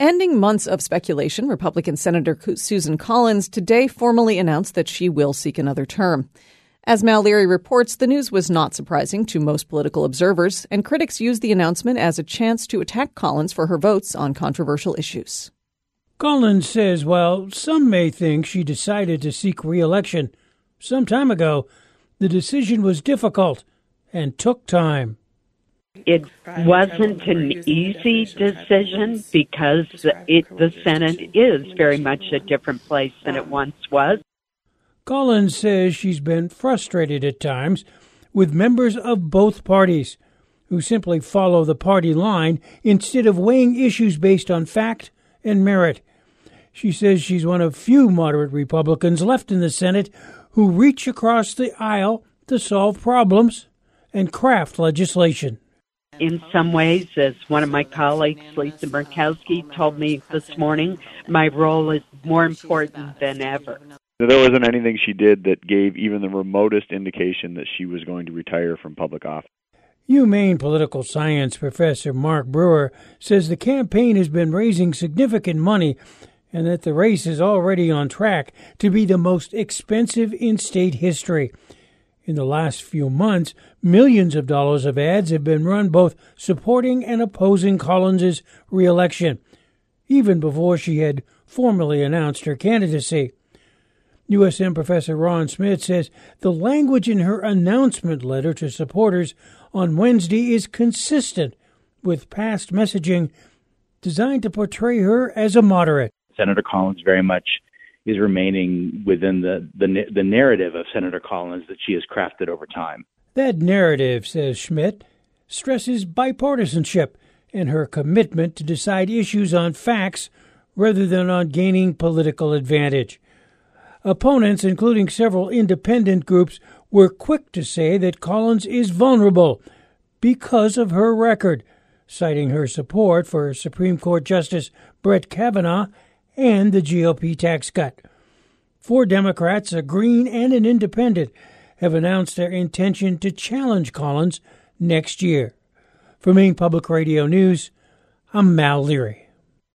Ending months of speculation, Republican Senator Susan Collins today formally announced that she will seek another term. As Mal Leary reports, the news was not surprising to most political observers, and critics used the announcement as a chance to attack Collins for her votes on controversial issues. Collins says while some may think she decided to seek re-election some time ago, the decision was difficult and took time. It wasn't an easy decision because the Senate is very much a different place than it once was. Collins says she's been frustrated at times with members of both parties who simply follow the party line instead of weighing issues based on fact and merit. She says she's one of few moderate Republicans left in the Senate who reach across the aisle to solve problems and craft legislation. In some ways, as one of my colleagues, Lisa Murkowski, told me this morning, my role is more important than ever. There wasn't anything she did that gave even the remotest indication that she was going to retire from public office. UMaine political science professor Mark Brewer says the campaign has been raising significant money and that the race is already on track to be the most expensive in state history. In the last few months, millions of dollars of ads have been run both supporting and opposing Collins' re-election, even before she had formally announced her candidacy. USM Professor Ron Smith says the language in her announcement letter to supporters on Wednesday is consistent with past messaging designed to portray her as a moderate. Senator Collins very much is remaining within the narrative of Senator Collins that she has crafted over time. That narrative, says Schmidt, stresses bipartisanship and her commitment to decide issues on facts rather than on gaining political advantage. Opponents, including several independent groups, were quick to say that Collins is vulnerable because of her record, citing her support for Supreme Court Justice Brett Kavanaugh and the GOP tax cut. 4 Democrats, a Green and an Independent, have announced their intention to challenge Collins next year. For Maine Public Radio News, I'm Mal Leary.